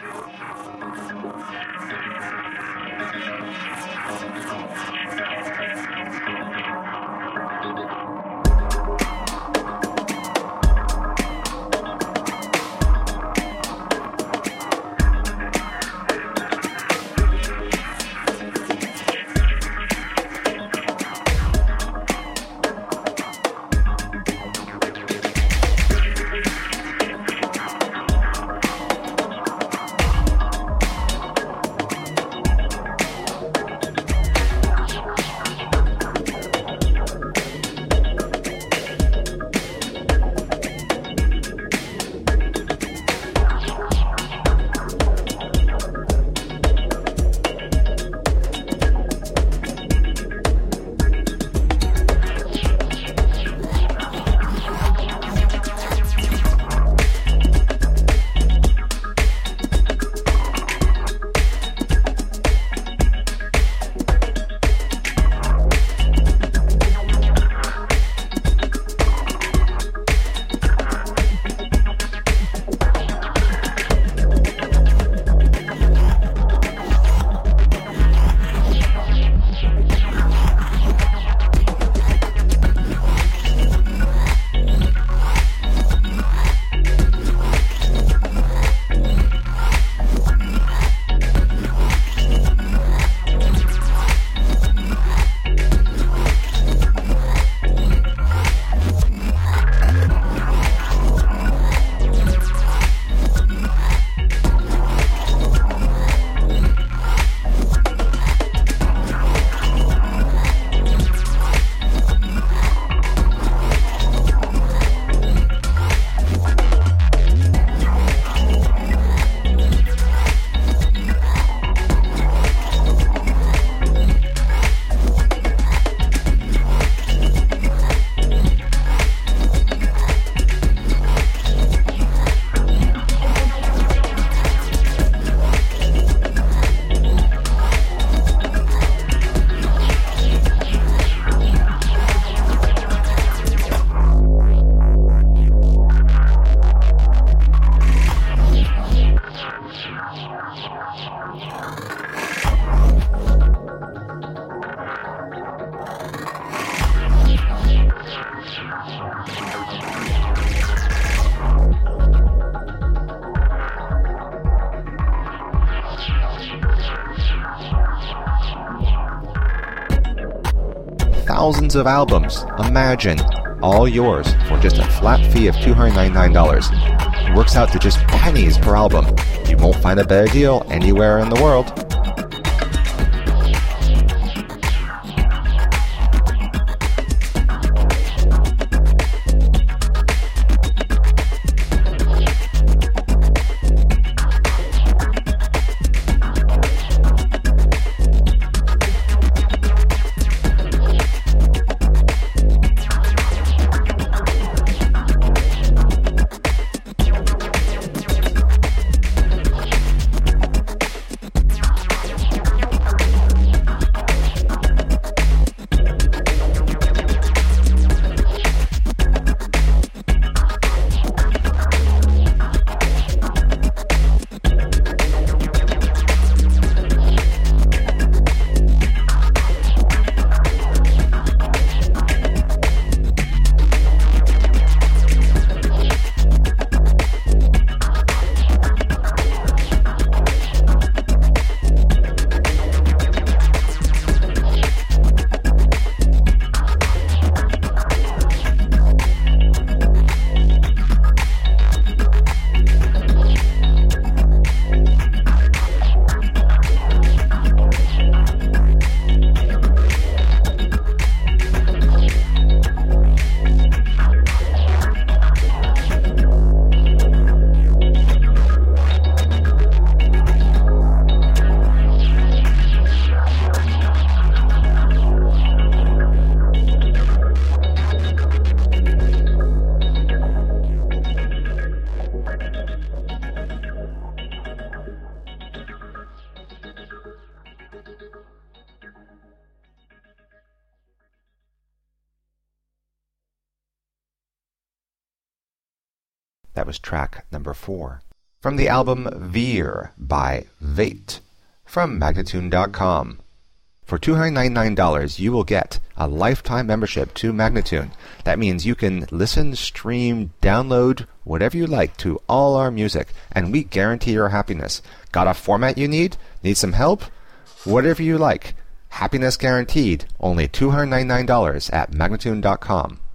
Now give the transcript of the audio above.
thousands of albums. Imagine, all yours for just a flat fee of $299. It works out to just pennies per album. You won't find a better deal anywhere in the world. That was track number 4. from the album Veer by Vate from Magnatune.com. For $299, you will get a lifetime membership to Magnatune. That means you can listen, stream, download, whatever you like to all our music, and we guarantee your happiness. Got a format you need? Need some help? Whatever you like. Happiness guaranteed. Only $299 at Magnatune.com.